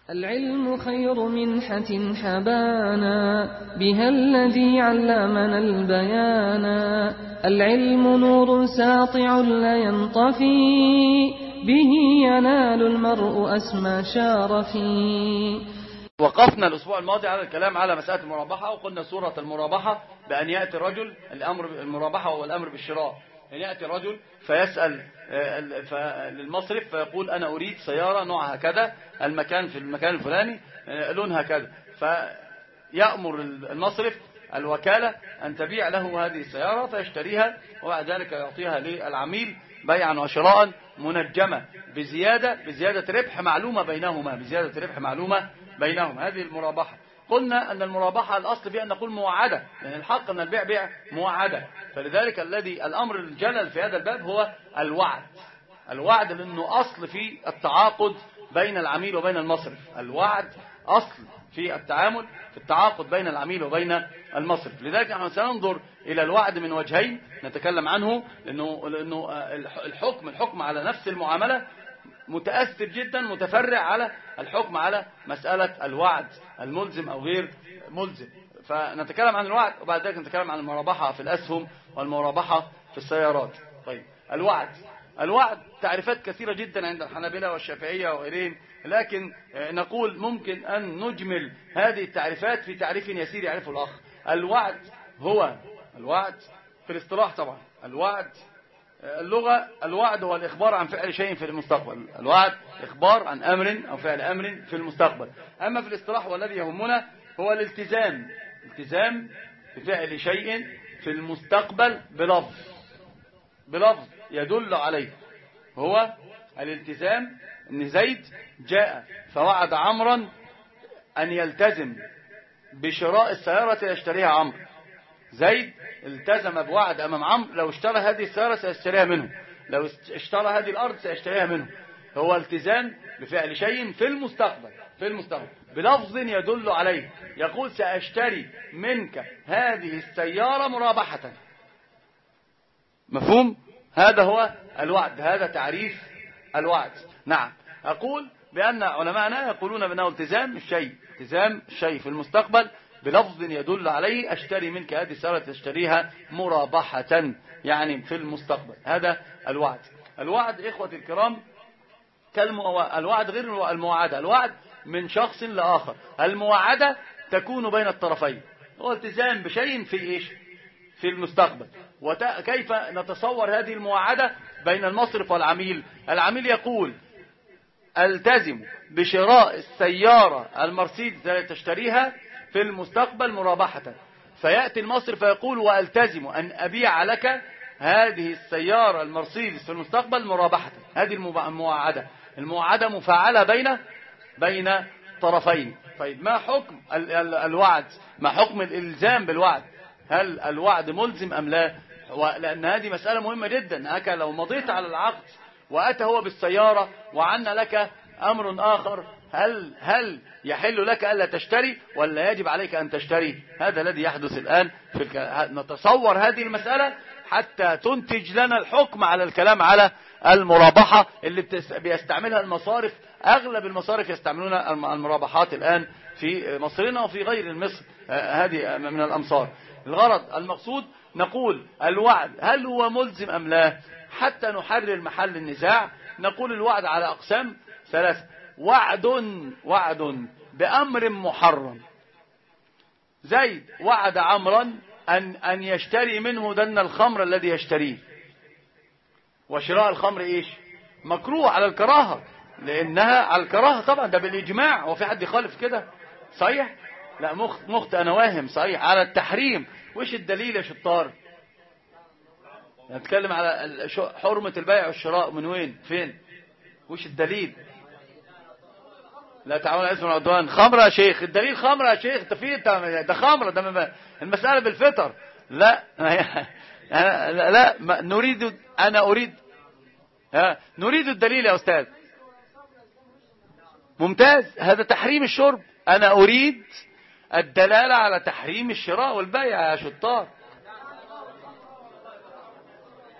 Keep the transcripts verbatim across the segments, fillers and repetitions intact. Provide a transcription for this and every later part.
العلم خير منحة حبانا بها الذي علمنا البيانا. العلم نور ساطع لا ينطفي به ينال المرء أسمى شارفي. وقفنا الأسبوع الماضي على الكلام على مسألة المرابحة، وقلنا سورة المرابحة بأن يأتي الرجل الأمر المرابحة هو الأمر بالشراء، أن يأتي الرجل فيسأل للمصرف فيقول أنا أريد سيارة نوعها كذا، المكان في المكان الفلاني، لونها كذا، فيأمر المصرف الوكالة أن تبيع له هذه السيارة فيشتريها، وبعد ذلك يعطيها للعميل بيعا وشراء منجمة بزيادة بزيادة ربح معلومة بينهما بزيادة ربح معلومة بينهما. هذه المرابحة. قلنا أن المرابحة الأصل فيها أن نقول موعدة، لأن الحق أن البيع بيع موعدة، فلذلك الذي الأمر الجلل في هذا الباب هو الوعد. الوعد لأنه أصل في التعاقد بين العميل وبين المصرف. الوعد أصل في التعامل في التعاقد بين العميل وبين المصرف. لذلك نحن سننظر إلى الوعد من وجهين نتكلم عنه، لأنه, لأنه الحكم الحكم على نفس المعاملة متأثر جدا متفرع على الحكم على مسألة الوعد الملزم أو غير ملزم. فنتكلم عن الوعد وبعد ذلك نتكلم عن المرابحة في الأسهم والمرابحة في السيارات. طيب، الوعد الوعد تعريفات كثيرة جدا عند الحنابلة والشافعية وغيرهم، لكن نقول ممكن أن نجمل هذه التعريفات في تعريف يسير يعرفه الأخ. الوعد هو الوعد في الاصطلاح طبعا. الوعد اللغة الوعد هو الإخبار عن فعل شيء في المستقبل. الوعد إخبار عن أمر أو فعل أمر في المستقبل. أما في الاصطلاح والذي يهمنا هو الالتزام التزام بفعل شيء في المستقبل بلفظ بلفظ يدل عليه. هو الالتزام ان زيد جاء فوعد عمرا ان يلتزم بشراء السيارة يشتريها عمرو. زيد التزم بوعد امام عمرو، لو اشترى هذه السيارة سيشتريها منه، لو اشترى هذه الارض سيشتريها منه. هو التزام بفعل شيء في المستقبل في المستقبل بلفظ يدل عليه. يقول سأشتري منك هذه السيارة مرابحة. مفهوم؟ هذا هو الوعد، هذا تعريف الوعد. نعم، أقول بأن علماءنا يقولون بأنه التزام الشيء التزام الشيء في المستقبل بلفظ يدل عليه. أشتري منك هذه السيارة تشتريها مرابحة، يعني في المستقبل. هذا الوعد. الوعد إخوة الكرام كالمو... الوعد غير المواعدة. الوعد من شخص لآخر، المواعدة تكون بين الطرفين. هو التزام بشيء في إيش؟ في المستقبل. وكيف نتصور هذه المواعدة بين المصرف والعميل؟ العميل يقول التزم بشراء السيارة المرسيدس التي تشتريها في المستقبل مرابحة، فيأتي المصرف فيقول والتزم أن أبيع لك هذه السيارة المرسيدس في المستقبل مرابحة. هذه المواعدة المواعدة مفاعلة بين بين طرفين. طيب، ما حكم الوعد؟ ما حكم الإلزام بالوعد؟ هل الوعد ملزم أم لا؟ لأن هذه مسألة مهمة جدا. هكا لو مضيت على العقد وأتى هو بالسيارة وعنا لك أمر آخر، هل هل يحل لك ألا تشتري ولا يجب عليك أن تشتري؟ هذا الذي يحدث الآن في الك... نتصور هذه المسألة حتى تنتج لنا الحكم على الكلام على المرابحة اللي بتس... بيستعملها المصارف. أغلب المصارف يستعملون المرابحات الآن في مصرنا وفي غير مصر، هذه من الأمصار. الغرض المقصود نقول الوعد هل هو ملزم أم لا؟ حتى نحرر محل النزاع نقول الوعد على أقسام ثلاثة. وعد وعد بأمر محرم. زيد وعد عمرا أن أن يشتري منه دن الخمر الذي يشتريه، وشراء الخمر إيش؟ مكروه على الكراهة، لأنها على الكراهة طبعا، ده بالإجماع. وفي حد يخالف كده؟ صحيح؟ لا، مخت مخت أنا واهم. صحيح على التحريم. وإيش الدليل يا شطار؟ نتكلم على حرمة البيع والشراء من وين فين؟ وإيش الدليل؟ لا تعاون على الإثم والعدوان. خمرة يا شيخ، الدليل خمرة يا شيخ. انت في ده خمرة، ده المسألة بالفطر. لا لا, لا نريد أنا أريد ها نريد الدليل يا أستاذ. ممتاز، هذا تحريم الشرب. أنا أريد الدلالة على تحريم الشراء والبيع يا شطار.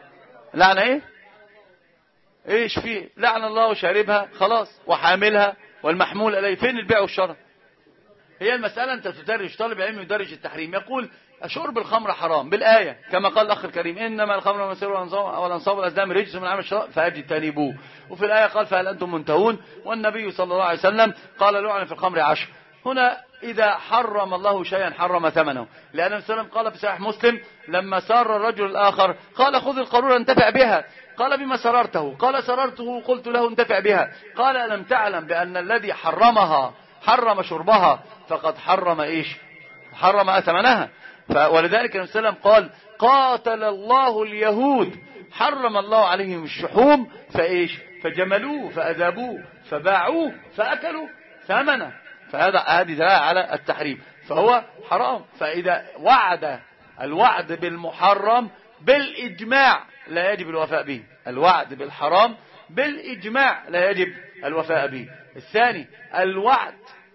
لعنة ايه؟ ايش فيه؟ لعن الله شاربها خلاص وحاملها والمحمول إليه. فين البيع والشراء؟ هي المسألة أنت تدرج، طالب علم يدرج التحريم، يقول شرب الخمر حرام بالآية كما قال الأخ الكريم إنما الخمر والميسر والأنصاب والأزلام رجس من عمل الشيطان فاجتنبوه. وفي الآية قال فهل أنتم منتهون. والنبي صلى الله عليه وسلم قال لعن في الخمر عشر. هنا إذا حرم الله شيئا حرم ثمنه، لأن النبي صلى الله عليه وسلم قال في صحيح مسلم لما سار الرجل الآخر قال خذ القارورة انتفع بها، قال بما سررته؟ قال سررته قلت له انتفع بها. قال ألم تعلم بأن الذي حرمها حرم شربها فقد حرم إيش؟ حرم ثمنها. ولذلك النبي صلى الله عليه وسلم قال قاتل الله اليهود حرم الله عليهم الشحوم فإيش؟ فجملوه فأذابوه فباعوه فأكلوا ثمنه. فهذا هذه دلالة على التحريم، فهو حرام. فإذا وعد الوعد بالمحرم بالإجماع لا يجب الوفاء به، الوعد بالحرام بالإجماع لا يجب الوفاء به. الثاني الوعد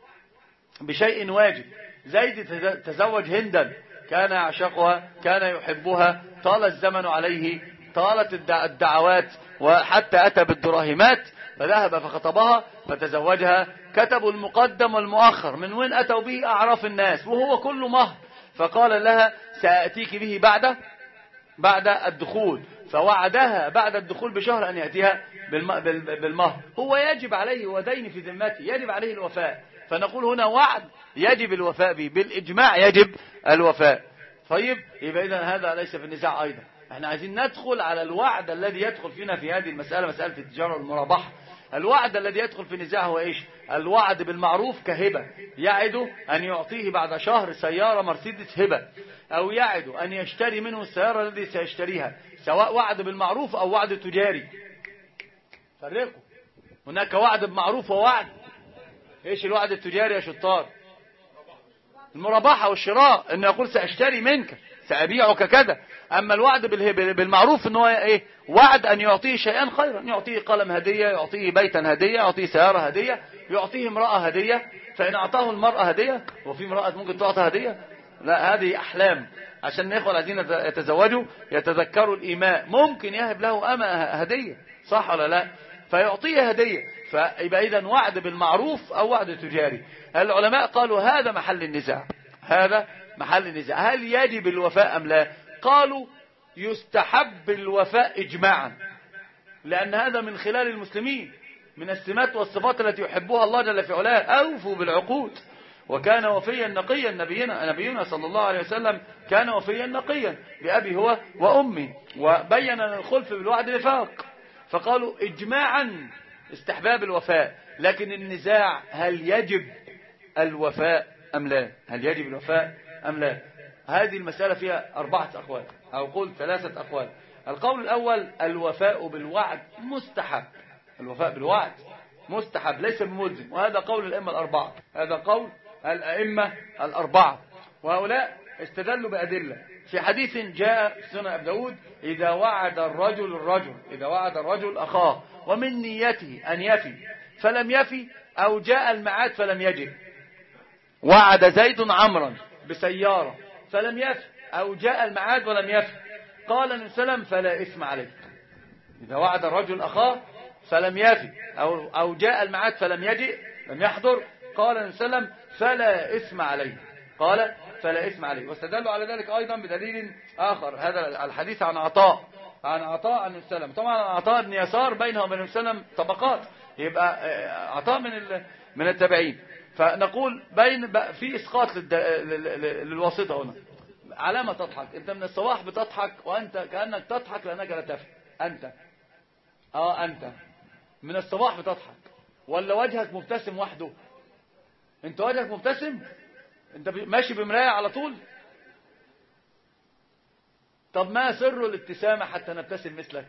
بشيء واجب. زيد تزوج هندا كان يعشقها كان يحبها، طال الزمن عليه، طالت الدعوات وحتى أتى بالدراهمات، فذهب فخطبها فتزوجها. كتبوا المقدم والمؤخر من وين أتوا به أعراف الناس وهو كله مهر، فقال لها سأتيك به بعد بعد الدخول، فوعدها بعد الدخول بشهر أن يأتيها بالمهر. هو يجب عليه ودين في ذمته يجب عليه الوفاء، فنقول هنا وعد يجب الوفاء به بالإجماع يجب الوفاء. طيب يبقى إذن هذا ليس في النزاع أيضا. احنا عايزين ندخل على الوعد الذي يدخل فينا في هذه المسألة، مسألة التجارة والمرابحة. الوعد الذي يدخل في النزاع هو إيش؟ الوعد بالمعروف كهبة، يعد أن يعطيه بعد شهر سيارة مرسيدس هبة، أو يعد أن يشتري منه السيارة التي سيشتريها، سواء وعد بالمعروف أو وعد تجاري. فرقوا، هناك وعد بمعروف ووعد إيش الوعد التجاري يا شطار؟ المرابحة والشراء، أنه يقول سأشتري منك سأبيعك كذا. أما الوعد بالمعروف أنه إيه؟ وعد أن يعطيه شيئا خيرا، يعطيه قلم هدية، يعطيه بيتا هدية، يعطيه سيارة هدية، يعطيه امرأة هدية. فإن أعطاه المرأة هدية، وفي امرأة ممكن تعطى هدية؟ لا، هذه أحلام. عشان الإخوة الذين يتزوجوا يتذكروا الإيماء، ممكن يهب له أمة هدية، صح ولا لا؟ فيعطيه هدية. فيبقى إذن وعد بالمعروف أو وعد تجاري. العلماء قالوا هذا محل النزاع، هذا محل النزاع، هل يجب الوفاء أم لا؟ قالوا يستحب الوفاء إجماعا، لأن هذا من خلال المسلمين، من السمات والصفات التي يحبها الله جل في علاه. أوفوا بالعقود وكان وفيا نقيا. نبينا نبينا صلى الله عليه وسلم كان وفيا نقيا بأبي هو وأمي، وبين أن الخلف بالوعد نفاق. فقالوا إجماعا استحباب الوفاء. لكن النزاع هل يجب الوفاء أم لا؟ هل يجب الوفاء أم لا؟ هذه المسألة فيها أربعة أقوال، أو قول ثلاثة أقوال. القول الأول الوفاء بالوعد مستحب، الوفاء بالوعد مستحب ليس بملزم، وهذا قول الأئمة الأربعة، هذا قول الأئمة الأربعة. وهؤلاء استدلوا بأدلة في حديث جاء في سنن أبي داود إذا وعد الرجل الرجل إذا وعد الرجل أخاه ومن نيته أن يفي فلم يفي، أو جاء الميعاد فلم يجب. وعد زيد عمرا بسيارة فلم يفي، أو جاء الميعاد ولم يفي، قال النبي صلى الله عليه وسلم فلا إثم عليه. إذا وعد الرجل أخاه فلم يفي، أو أو جاء الميعاد فلم يجئ لم يحضر، قال النبي صلى الله عليه وسلم فلا إثم عليه، قال فلا إثم عليه. واستدلوا على ذلك أيضا بدليل آخر، هذا الحديث عن عطاء عن عطاء النبي صلى الله عليه وسلم. طبعا عطاء بن يسار بينه وبين النبي صلى الله عليه وسلم طبقات، يبقى عطاء من من التابعين. فنقول بين في إسقاط للواسطة هنا. علامة تضحك أنت من الصباح بتضحك وأنت كأنك تضحك لأنك لا تفهم. أنت آه أنت من الصباح بتضحك ولا وجهك مبتسم وحده؟ أنت وجهك مبتسم؟ أنت ماشي بمراية على طول؟ طب ما سر الابتسامة حتى نبتسم مثلك؟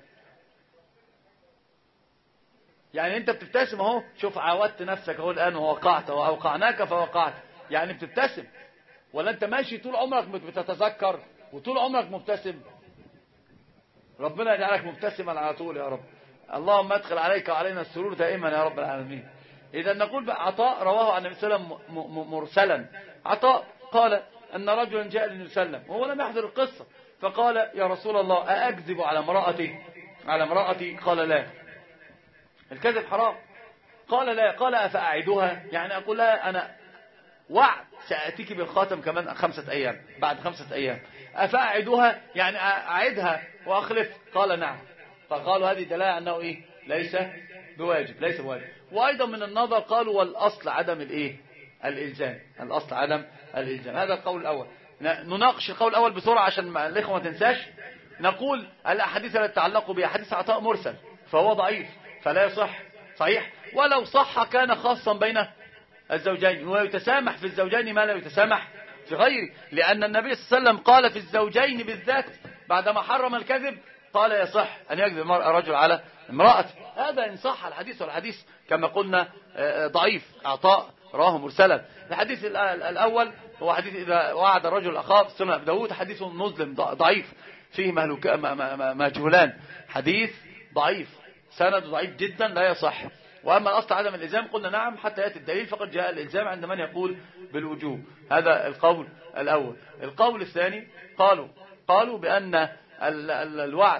يعني أنت بتبتسم أهو، شوف عودت نفسك أهو الآن ووقعت وأوقعناك فوقعت، يعني بتبتسم. ولا أنت ماشي طول عمرك بتتذكر وطول عمرك مبتسم؟ ربنا يجعلك مبتسما على طول يا رب. اللهم ادخل عليك وعلينا السرور دائما يا رب العالمين. إذا نقول عطاء رواه عن النبي صلى الله عليه وسلم مرسلا. عطاء قال أن رجلا جاء للنبي صلى الله عليه وسلم وهو لم يحضر القصة، فقال يا رسول الله أأكذب على امرأتي على امرأتي؟ قال لا، الكذب حرام. قال لا. قال أفأعدها، يعني أقول لها أنا وعد سأتيك بالخاتم كمان خمسة أيام، بعد خمسة أيام. أفأعدها يعني أعدها وأخلف؟ قال نعم. فقالوا هذه دلالة أنه إيه؟ ليس بواجب، ليس بواجب. وأيضا من النظر قالوا والأصل عدم الإيه؟ الإلزام. الأصل عدم الإلزام. هذا القول الأول. نناقش القول الأول بسرعة عشان الإخوة ما تنساش. نقول الأحاديث التي تتعلق بأحاديث عطاء مرسل فهو ضعيف فلا يصح. صحيح. ولو صح كان خاصا بين الزوجين، ويتسامح في الزوجين ما لا يتسامح في غيره، لأن النبي صلى الله عليه وسلم قال في الزوجين بالذات بعدما حرم الكذب قال يصح أن يكذب رجل على امرأة. هذا إن صح الحديث، والحديث كما قلنا ضعيف. عطاء راه مرسلا. الحديث الأول هو حديث إذا وعد الرجل أخاه في سنن أبي داود، حديث مظلم ضعيف فيه مجهولان، حديث ضعيف سند ضعيف جدا لا يصح. وأما الأصل عدم الإلزام قلنا نعم حتى يأتي الدليل، فقد جاء الإلزام عند من يقول بالوجوب. هذا القول الأول. القول الثاني قالوا قالوا بأن الوعد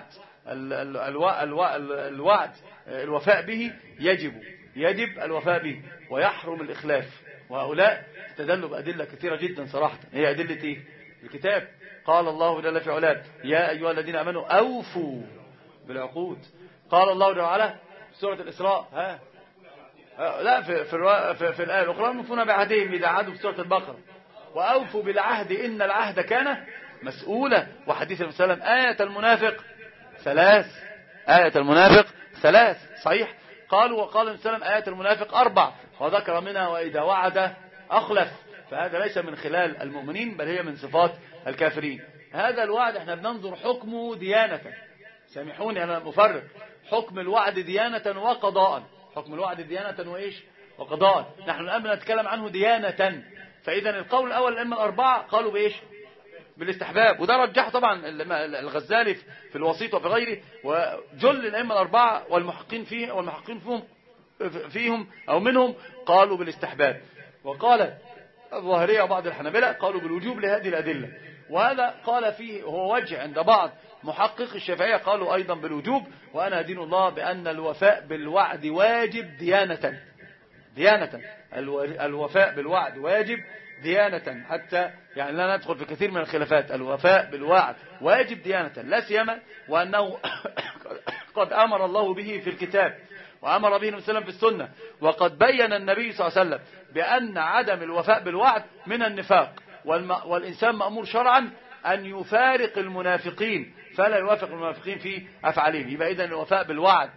الوعد الوفاء به يجب يجب الوفاء به ويحرم الإخلاف. وهؤلاء استدلوا بأدلة كثيرة جدا صراحة. هي أدلة إيه؟ الكتاب. قال الله جل في علاه يا أيها الذين آمنوا أوفوا بالعقود. قال الله جل وعلا في سورة الإسراء ها لا في في في, في الآية الأخرى الموفون بعهدهم إذا عهدوا في سورة البقرة وأوفوا بالعهد إن العهد كان مسؤولا. وحديث النبي صلى الله عليه وسلم آية المنافق ثلاث آية المنافق ثلاث صحيح. قالوا وقال النبي صلى الله عليه وسلم آية المنافق أربع وذكر منها وإذا وعد أخلف. فهذا ليس من خلال المؤمنين بل هي من صفات الكافرين. هذا الوعد احنا بننظر حكمه ديانة. سامحوني أنا مفرق. حكم الوعد ديانة وقضاء. حكم الوعد ديانة وإيش وقضاء. نحن الآن بنتكلم عنه ديانة. فإذا القول الأول الأئمة الأربعة قالوا بإيش بالاستحباب، وده رجح طبعا الغزالي في الوسيط وفي غيره، وجل الأئمة الأربعة والمحقين فيه والمحقين فيهم فيهم أو منهم قالوا بالاستحباب. وقال الظاهرية وبعض الحنابلة قالوا بالوجوب لهذه الأدلة. وهذا قال فيه هو وجه عند بعض محقق الشافعية قالوا أيضا بالوجوب. وأنا أدين الله بأن الوفاء بالوعد واجب ديانة ديانة الوفاء بالوعد واجب ديانة، حتى يعني لا ندخل في كثير من الخلافات. الوفاء بالوعد واجب ديانة، لا سيما وأنه قد أمر الله به في الكتاب وأمر به النبي صلى الله عليه وسلم في السنة. وقد بين النبي صلى الله عليه وسلم بأن عدم الوفاء بالوعد من النفاق، والإنسان مأمور شرعا أن يفارق المنافقين فلا يوافق المنافقين في أفعالهم. يبقى إذن الوفاء بالوعد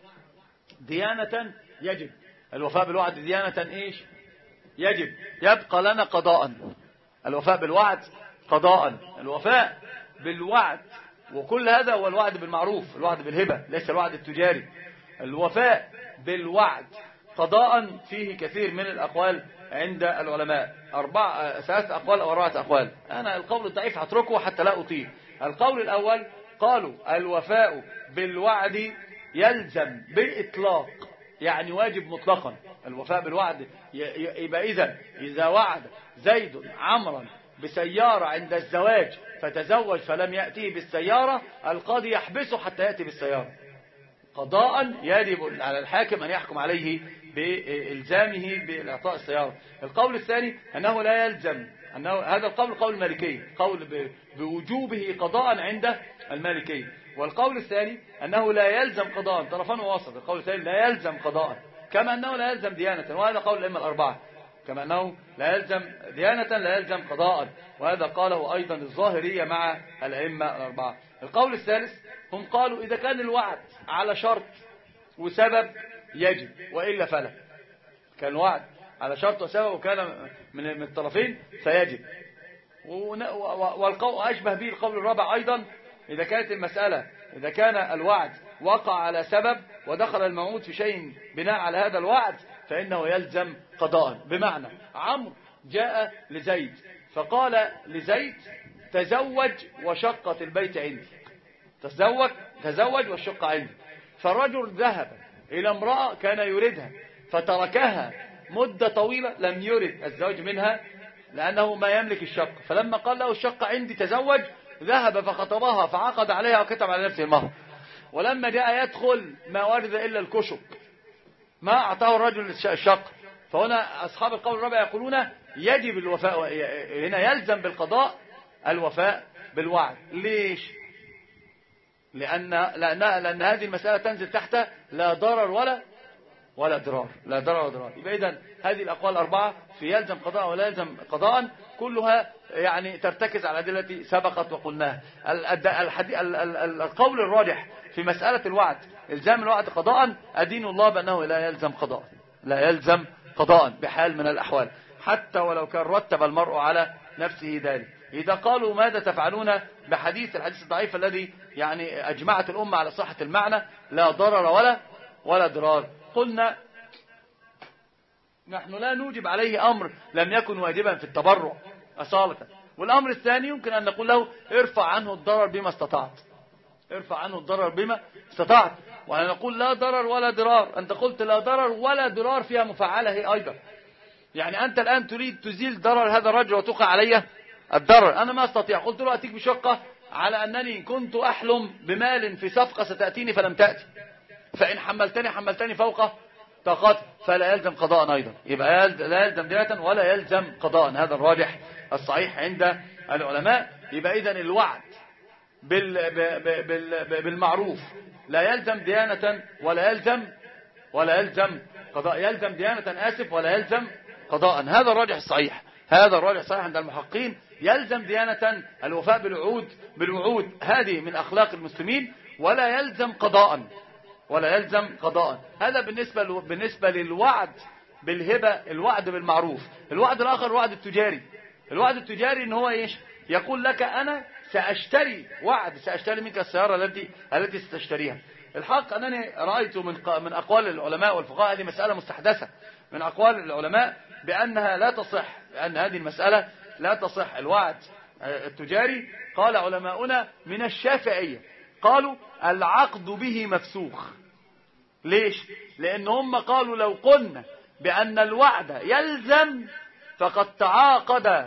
ديانة يجب. الوفاء بالوعد ديانة إيش يجب. يبقى لنا قضاء. الوفاء بالوعد قضاء. الوفاء بالوعد وكل هذا هو الوعد بالمعروف، الوعد بالهبة ليس الوعد التجاري. الوفاء بالوعد قضاء فيه كثير من الأقوال عند العلماء، أربع ثلاث أقوال أو أربعة أقوال. أنا القول الضعيف هتركه حتى لا أطيل. القول الأول قالوا الوفاء بالوعد يلزم بالإطلاق، يعني واجب مطلقا. الوفاء بالوعد يبقى إذا إذا وعد زيد عمرا بسيارة عند الزواج فتزوج فلم يأتيه بالسيارة القاضي يحبسه حتى يأتي بالسيارة قضاء. يجب على الحاكم أن يحكم عليه بإلزامه بإعطاء السيارة. القول الثاني أنه لا يلزم، أنه هذا القول قول المالكي، قول بوجوبه قضاء عند المالكي. والقول الثاني أنه لا يلزم قضاء، طرفان ووسط. القول الثاني لا يلزم قضاء كما أنه لا يلزم ديانة، وهذا قول الأئمة الأربعة. كما أنه لا يلزم ديانة لا يلزم قضاء، وهذا قاله أيضا الظاهرية مع الأئمة الأربعة. القول الثالث هم قالوا إذا كان الوعد على شرط وسبب يجب، وإلا فلا. كان الوعد على شرط وسبب وكان من الطرفين فيجب. والقول أشبه به القول الرابع أيضا إذا كانت المسألة إذا كان الوعد وقع على سبب ودخل الموعود في شيء بناء على هذا الوعد فإنه يلزم قضاء. بمعنى عمرو جاء لزيد فقال لزيد تزوج وشقت البيت عندي، تزوج تزوج والشقة عندي. فالرجل ذهب إلى امرأة كان يريدها فتركها مدة طويلة لم يرد الزواج منها لأنه ما يملك الشقة. فلما قال له الشقة عندي تزوج ذهب فخطبها فعقد عليها وكتب على نفسه المهر. ولما جاء يدخل ما ورد إلا الكشك، ما أعطاه الرجل الشق. فهنا أصحاب القول الرابع يقولون يجب الوفاء، هنا يلزم بالقضاء الوفاء بالوعد. ليش؟ لأن, لأن, لأن هذه المسألة تنزل تحت لا ضرر ولا ولا ضرار، لا ضرر ولا ضرار. يبقى إذن هذه الأقوال الأربعة في يلزم قضاء ولا يلزم قضاء كلها يعني ترتكز على الأدلة التي سبقت وقلناها. القول الراجح في مسألة الوعد إلزام الوعد قضاء أدين الله بأنه لا يلزم قضاء، لا يلزم قضاء بحال من الأحوال، حتى ولو كان رتب المرء على نفسه ذلك. إذا قالوا ماذا تفعلون بحديث الحديث الضعيف الذي يعني أجمعت الأمة على صحة المعنى لا ضرر ولا ولا ضرار، قلنا نحن لا نوجب عليه أمر لم يكن واجبا في التبرع أصالة. والأمر الثاني يمكن أن نقول له ارفع عنه الضرر بما استطعت، ارفع عنه الضرر بما استطعت. وأنا نقول لا ضرر ولا ضرار، أنت قلت لا ضرر ولا ضرار فيها مفعلة هي أيضا. يعني أنت الآن تريد تزيل ضرر هذا الرجل وتقع علي الضرر، أنا ما أستطيع. قلت له أتيك بشقة على أنني كنت أحلم بمال في صفقة ستأتيني فلم تأتي، فإن حملتني حملتني فوق طاقات فلا يلزم قضاء أيضا. يبقى لا يلزم دية ولا يلزم قضاء، هذا الراجح الصحيح عند العلماء. يبقى إذن الوعد بالمعروف لا يلزم ديانة ولا يلزم ولا يلزم قضاء، يلزم ديانة آسف ولا يلزم قضاء، هذا الراجح الصحيح، هذا الراجح الصحيح عند المحققين. يلزم ديانة الوفاء بالوعود، بالوعود هذه من أخلاق المسلمين، ولا يلزم قضاء ولا يلزم قضاء. هذا بالنسبة بالنسبة للوعد بالهبة، الوعد بالمعروف. الوعد الآخر الوعد التجاري. الوعد التجاري ان هو ايش؟ يقول لك انا سأشتري، وعد سأشتري منك السيارة التي التي ستشتريها. الحق أنني رأيت من من أقوال العلماء والفقهاء، هذه مسألة مستحدثة من أقوال العلماء بأنها لا تصح، بأن هذه المسألة لا تصح الوعد التجاري. قال علماؤنا من الشافعية قالوا العقد به مفسوخ. ليش؟ لأن هم قالوا لو قلنا بأن الوعد يلزم فقد تعاقد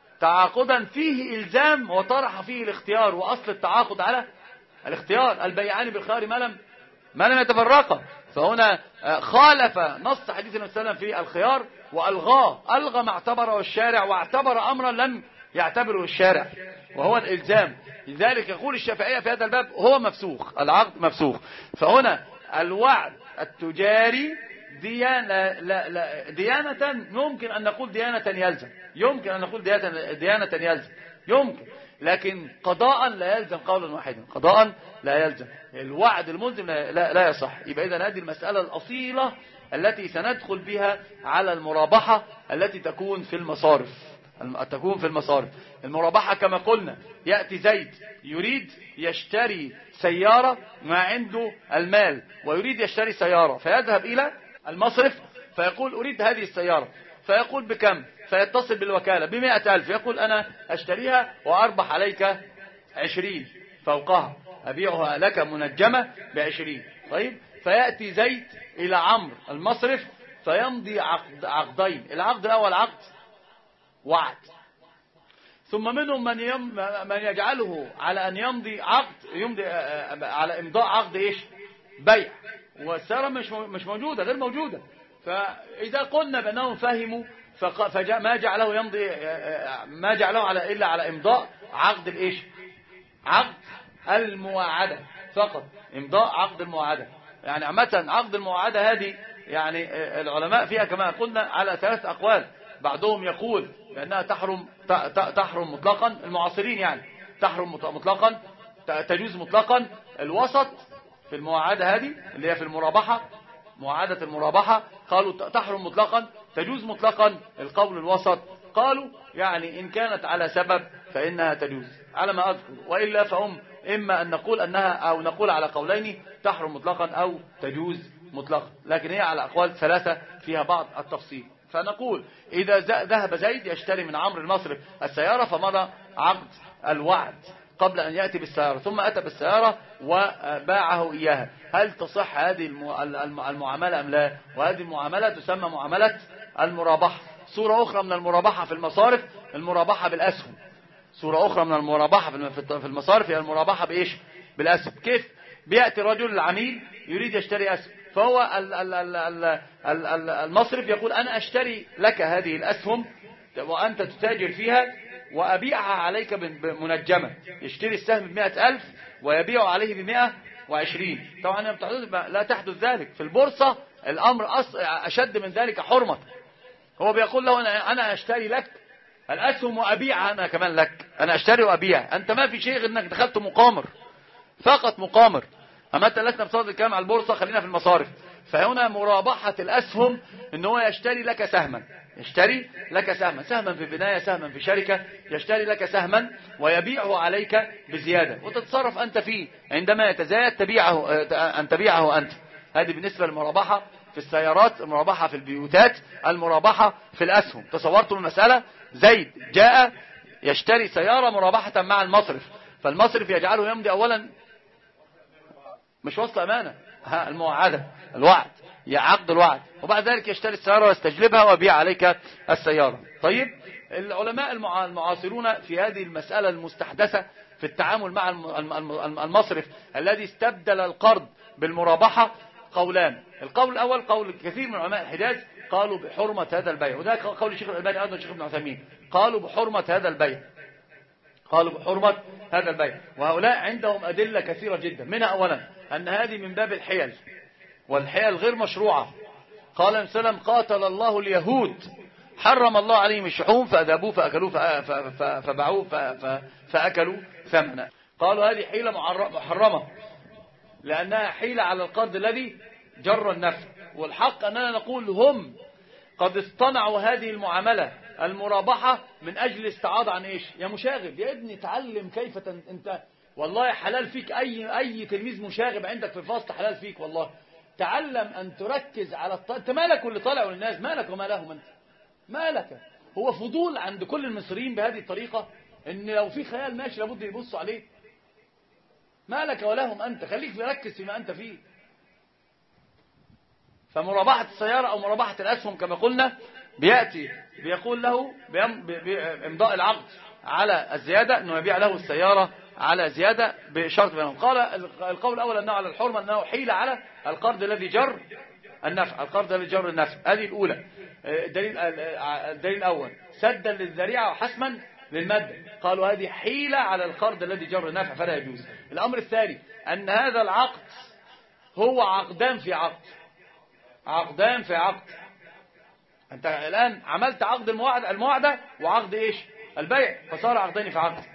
تعاقدا فيه إلزام وطرح فيه الاختيار، وأصل التعاقد على الاختيار، البيعان بالخيار ما لم ما لم يتفرقا. فهنا خالف نص حديث النبي صلى الله عليه وسلم في الخيار وألغاه، ألغى ما اعتبره الشارع واعتبر أمرا لم يعتبره الشارع وهو الإلزام. لذلك يقول الشافعية في هذا الباب هو مفسوخ، العقد مفسوخ. فهنا الوعد التجاري ديانة, لا لا ديانة يمكن أن نقول ديانة يلزم، يمكن أن نقول ديانة, ديانة يلزم يمكن، لكن قضاء لا يلزم قولا واحدا، قضاء لا يلزم. الوعد الملزم لا, لا, لا يصح. يبقى إذن هذه المسألة الأصيلة التي سندخل بها على المرابحة التي تكون في المصارف، تكون في المصارف. المرابحة كما قلنا يأتي زيد يريد يشتري سيارة ما عنده المال ويريد يشتري سيارة، فيذهب إلى المصرف فيقول أريد هذه السيارة، فيقول بكم؟ فيتصل بالوكالة بمئة ألف، يقول أنا أشتريها وأربح عليك عشرين فوقها، أبيعها لك منجمة بعشرين. طيب، فيأتي زيد إلى عمرو المصرف فيمضي عقد عقدين. العقد الأول عقد وعد، ثم منهم من يم من يجعله على أن يمضي عقد يمضي على إمضاء عقد إيش؟ بيع، والسيارة مش مش موجودة، غير موجودة. فإذا قلنا بأنهم فهموا فجاء ما جعله يمضي ما جعله على إلا على إمضاء عقد الإيش؟ عقد المواعدة فقط، إمضاء عقد المواعدة. يعني عامة عقد المواعدة هذه يعني العلماء فيها كما قلنا على ثلاث أقوال. بعضهم يقول بأنها تحرم تحرم مطلقا، المعاصرين يعني تحرم مطلقا، تجوز مطلقا. الوسط في المواعدة هذه اللي هي في المرابحة، مواعدة المرابحة، قالوا تحرم مطلقا تجوز مطلقا. القول الوسط قالوا يعني إن كانت على سبب فإنها تجوز على ما أذكر، وإلا فهم إما أن نقول أنها أو نقول على قولين تحرم مطلقا أو تجوز مطلقا، لكن هي على أقوال ثلاثة فيها بعض التفصيل. فنقول إذا ذهب زيد يشتري من عمرو المصرف السيارة فمضى عقد الوعد قبل أن يأتي بالسيارة، ثم أتى بالسيارة وباعه إياها، هل تصح هذه المعاملة أم لا؟ وهذه المعاملة تسمى معاملة المرابحة. صورة أخرى من المرابحة في المصارف المرابحة بالأسهم. صورة أخرى من المرابحة في المصارف هي المرابحة بإيش؟ بالأسهم. كيف؟ بيأتي رجل العميل يريد يشتري أسهم فهو المصرف يقول أنا أشتري لك هذه الأسهم وأنت تتاجر فيها وأبيعها عليك بمنجمة. يشتري السهم بمئة ألف ويبيع عليه بمئة وعشرين. طبعا لا تحدث ذلك في البورصة. الأمر أشد من ذلك حرمة. هو بيقول له أنا أشتري لك الأسهم وأبيع أنا كمان لك. أنا أشتري وأبيع. أنت ما في شيء غير أنك دخلت مقامر فقط، مقامر. أما أنت لسنا بصدد الكلام على البورصة، خلينا في المصارف. فهنا مرابحة الأسهم إن هو يشتري لك سهما، يشتري لك سهما، سهما في بناية، سهما في شركة، يشتري لك سهما ويبيعه عليك بزيادة وتتصرف أنت فيه. عندما يتزايد تبيعه أن تبيعه أنت. هذه بالنسبة للمرابحة في السيارات، المرابحة في البيوتات، المرابحة في الأسهم. تصورتم المسألة؟ زيد جاء يشتري سيارة مرابحة مع المصرف، فالمصرف يجعله يمضي أولا مش وصل أمانة، ها الموعدة، الوعد، عقد الوعد، وبعد ذلك يشتري السيارة ويستجلبها ويبيع عليك السيارة. طيب العلماء المعاصرون في هذه المسألة المستحدثة في التعامل مع المصرف الذي استبدل القرض بالمرابحة قولان. القول الأول قول كثير من علماء الحجاز قالوا بحرمة هذا البيع، وده قول الشيخ الألباني أيضا الشيخ ابن عثيمين، قالوا بحرمة هذا البيع، قالوا بحرمة هذا البيع. وهؤلاء عندهم أدلة كثيرة جدا، منها أولا أن هذه من باب الحيل، والحيل غير مشروعة. قال النبي صلى الله عليه وسلم قاتل الله اليهود حرم الله عليهم الشحوم فأذابوه فأكلوه فباعوه فأكلوا ثمنا. قالوا هذه حيلة محرمة لأنها حيلة على القرض الذي جر النفع. والحق أننا نقول هم قد اصطنعوا هذه المعاملة المرابحة من أجل استعاضة عن إيش؟ يا مشاغب يا ابني تعلم كيف تن... أنت والله حلال فيك، أي أي تلميذ مشاغب عندك في الفصل حلال فيك والله. تعلم أن تركز على الط... أنت مالك واللي طالع والناس، مالك وما لهم أنت، مالك. هو فضول عند كل المصريين بهذه الطريقة إن لو في خيال ماشي لابد يبصوا عليه. مالك ولهم أنت، خليك مركز فيما أنت فيه. فمرابحة السيارة أو مرابحة الأسهم كما قلنا بيأتي بيقول له بإمضاء العقد على الزيادة أنه يبيع له السيارة على زيادة بشرط بينهم. قال القول الأول أنه على الحرمة، أنه حيل على القرض الذي جر النفع، القرض الذي جر النفع. هذه الأولى. الدليل الدليل الأول سدا للذريعة وحسما للمادة، قالوا هذه حيلة على القرض الذي جر النفع فلا يجوز. الأمر الثاني أن هذا العقد هو عقدان في عقد، عقدان في عقد. أنت الآن عملت عقد الموعد الموعدة وعقد إيش؟ البيع، فصار عقدين في عقد.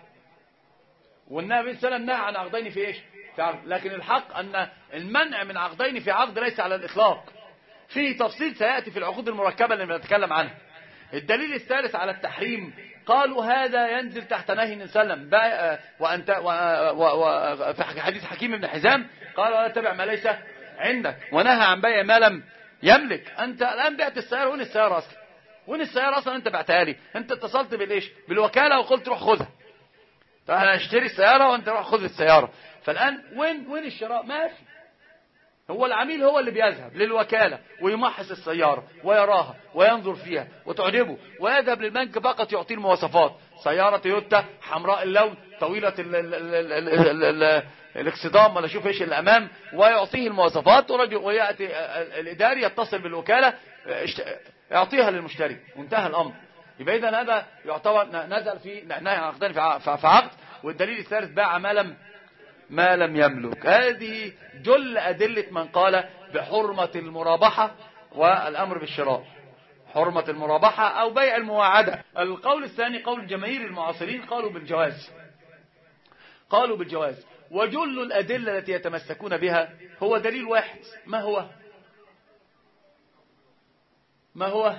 والنبي صلى الله عليه وسلم نهى عن عقدين في إيش؟ في عقد. لكن الحق أن المنع من عقدين في عقد ليس على الإطلاق، فيه تفصيل سيأتي في العقود المركبة اللي بنتكلم عنها. الدليل الثالث على التحريم قالوا هذا ينزل تحت نهي النبي صلى الله عليه وسلم وأنت وفي حديث حكيم بن حزام قال لا تبع ما ليس عندك، ونهى عن بيع ما لم يملك. أنت الآن بعت السيارة، وين السيارة أصلا؟ وين السيارة أصلا أنت بعتها لي؟ أنت اتصلت بالإيش؟ بالوكالة وقلت روح خذها. طيب أنا اشتري السيارة وأنت روح خذ السيارة. فالآن وين وين الشراء؟ ما في. هو العميل هو اللي بيذهب للوكالة ويمحص السيارة ويراها وينظر فيها وتعجبه، ويذهب للبنك فقط يعطيه المواصفات. سيارة تويوتا حمراء اللون طويلة ال ال ال ال ال ال الاكسدام ولا شوف ايش اللي امام، ويعطيه المواصفات، ويأتي الإداري يتصل بالوكالة يعطيها للمشتري وانتهى الأمر. يبقى إذن هذا يعتبر نزل في نهي عن عقدين في عقد. والدليل الثالث باع ما لم ما لم يملك. هذه جل أدلة من قال بحرمة المرابحة والأمر بالشراء، حرمة المرابحة أو بيع المواعدة. القول الثاني قول جماهير المعاصرين قالوا بالجواز، قالوا بالجواز. وجل الأدلة التي يتمسكون بها هو دليل واحد، ما هو ما هو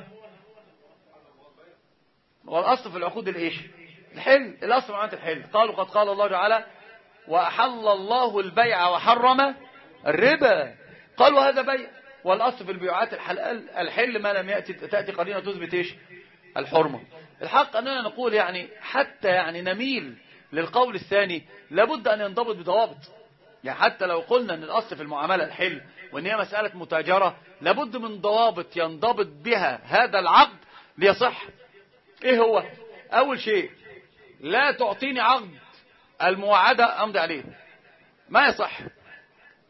والأصل في العقود الإيش؟ الحل. الأصل معناته الحل. قالوا قد قال الله تعالى وأحل الله البيع وحرم الربا. قالوا هذا بيع، والأصل في البيعات الحلال الحل ما لم يأتي تأتي قرينة تثبت إيش؟ الحرمة. الحق أننا نقول يعني حتى يعني نميل للقول الثاني لابد أن ينضبط بضوابط. يعني حتى لو قلنا أن الأصل في المعاملة الحل وأن هي مسألة متاجرة لابد من ضوابط ينضبط بها هذا العقد ليصح. إيه هو؟ أول شيء لا تعطيني عقد المواعدة أمضي عليه، ما يصح.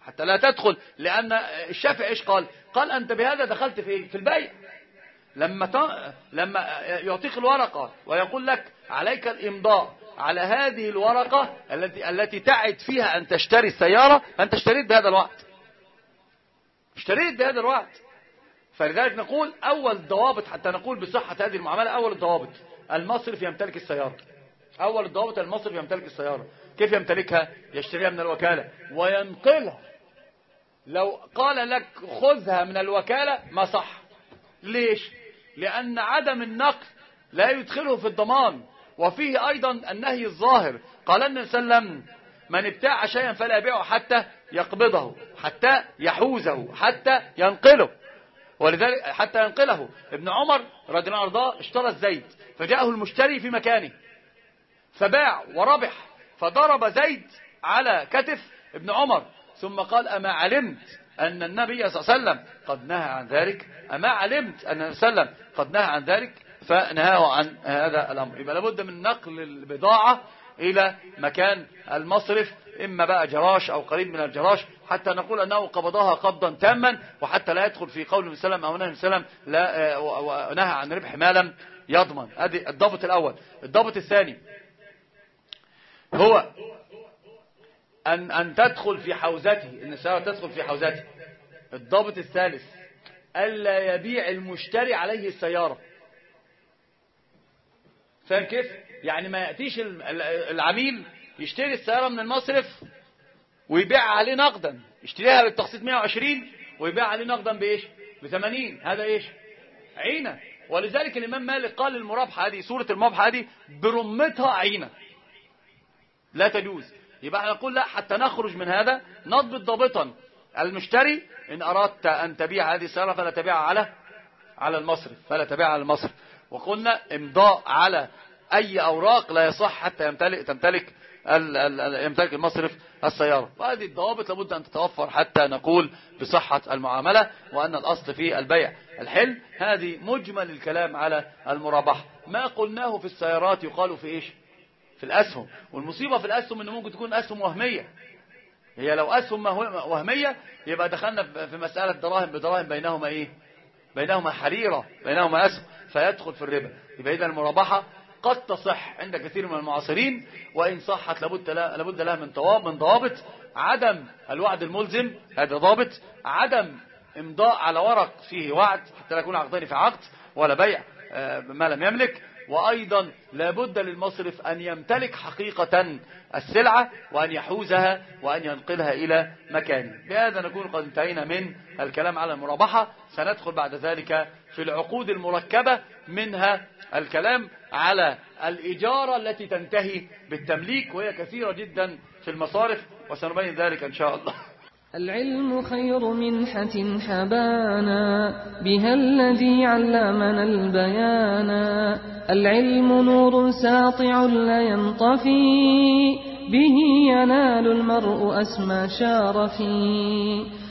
حتى لا تدخل، لأن الشافعي إيش قال؟ قال أنت بهذا دخلت في إيه؟ في البيع. لما ت... لما يعطيك الورقة ويقول لك عليك الإمضاء على هذه الورقة التي التي تعد فيها أن تشتري السيارة، فأنت اشتريت بهذا الوقت، اشتريت بهذا الوقت. فلذلك نقول أول الضوابط حتى نقول بصحة هذه المعاملة، أول الضوابط المصرف يمتلك السيارة. أول الضوابط المصرف يمتلك السيارة. كيف يمتلكها؟ يشتريها من الوكالة وينقلها. لو قال لك خذها من الوكالة ما صح. ليش؟ لأن عدم النقل لا يدخله في الضمان، وفيه أيضا النهي الظاهر. قال النبي صلى الله عليه وسلم من ابتاع شيئا فلا يبيعه حتى يقبضه، حتى يحوزه، حتى ينقله. ولذلك حتى ينقله. ابن عمر رضي الله عنه وارضاه اشترى الزيت، فجاءه المشتري في مكانه فباع وربح، فضرب زيد على كتف ابن عمر، ثم قال أما علمت أن النبي صلى الله عليه وسلم قد نهى عن ذلك؟ أما علمت أن النبي صلى الله عليه وسلم قد نهى عن ذلك؟ فنهاه عن هذا الأمر. يبقى لابد من نقل البضاعة إلى مكان المصرف، إما بقى جراش أو قريب من الجراش، حتى نقول أنه قبضها قبضا تاما، وحتى لا يدخل في قول النبي صلى الله عليه وسلم أو نهي النبي صلى الله عليه وسلم لا ونهى عن ربح ما لم يضمن. هذه الضابط الأول. الضابط الثاني هو أن أن تدخل في حوزته، إن السيارة تدخل في حوزته. الضابط الثالث ألا يبيع المشتري عليه السيارة. فاهم كيف؟ يعني ما يأتيش العميل يشتري السيارة من المصرف ويبيع عليه نقدا، يشتريها بالتقسيط مئة وعشرين ويبيع عليه نقدا بإيش؟ بثمانين. هذا إيش؟ عينة. ولذلك الإمام مالك قال المرابحة هذه، سورة المرابحة هذه برمتها عينة، لا تجوز. يبقى احنا نقول لا، حتى نخرج من هذا نضبط ضابطا. المشتري إن أردت أن تبيع هذه السيارة فلا تبيعها على على المصرف، فلا تبيعها على المصرف. وقلنا امضاء على أي أوراق لا يصح حتى يمتلك تمتلك يمتلك المصرف السيارة. وهذه الضوابط لابد أن تتوفر حتى نقول بصحة المعاملة وأن الأصل في البيع الحل. هذه مجمل الكلام على المرابحة. ما قلناه في السيارات يقال في إيش؟ في الأسهم. والمصيبة في الأسهم أنه ممكن تكون أسهم وهمية. هي لو أسهم وهمية يبقى دخلنا في مسألة دراهم بدراهم بينهما إيه؟ بينهما حريرة، بينهما أسهم، فيدخل في الربا. يبقى إذا المرابحة قد تصح عند كثير من المعاصرين، وإن صحت لابد لها لابد لها من من ضوابط. عدم الوعد الملزم، هذا ضابط. عدم إمضاء على ورق فيه وعد حتى لا يكون عقدين في عقد، ولا بيع ما لم يملك. وأيضا لابد للمصرف أن يمتلك حقيقة السلعة وأن يحوزها وأن ينقلها إلى مكانه. بهذا نكون قد انتهينا من الكلام على المرابحة. سندخل بعد ذلك في العقود المركبة، منها الكلام على الإجارة التي تنتهي بالتمليك، وهي كثيرة جدا في المصارف، وسنبين ذلك إن شاء الله. العلم خير منحة حبانا، بها الذي علمنا البيانا. العلم نور ساطع لا ينطفي، به ينال المرء أسمى شارفي.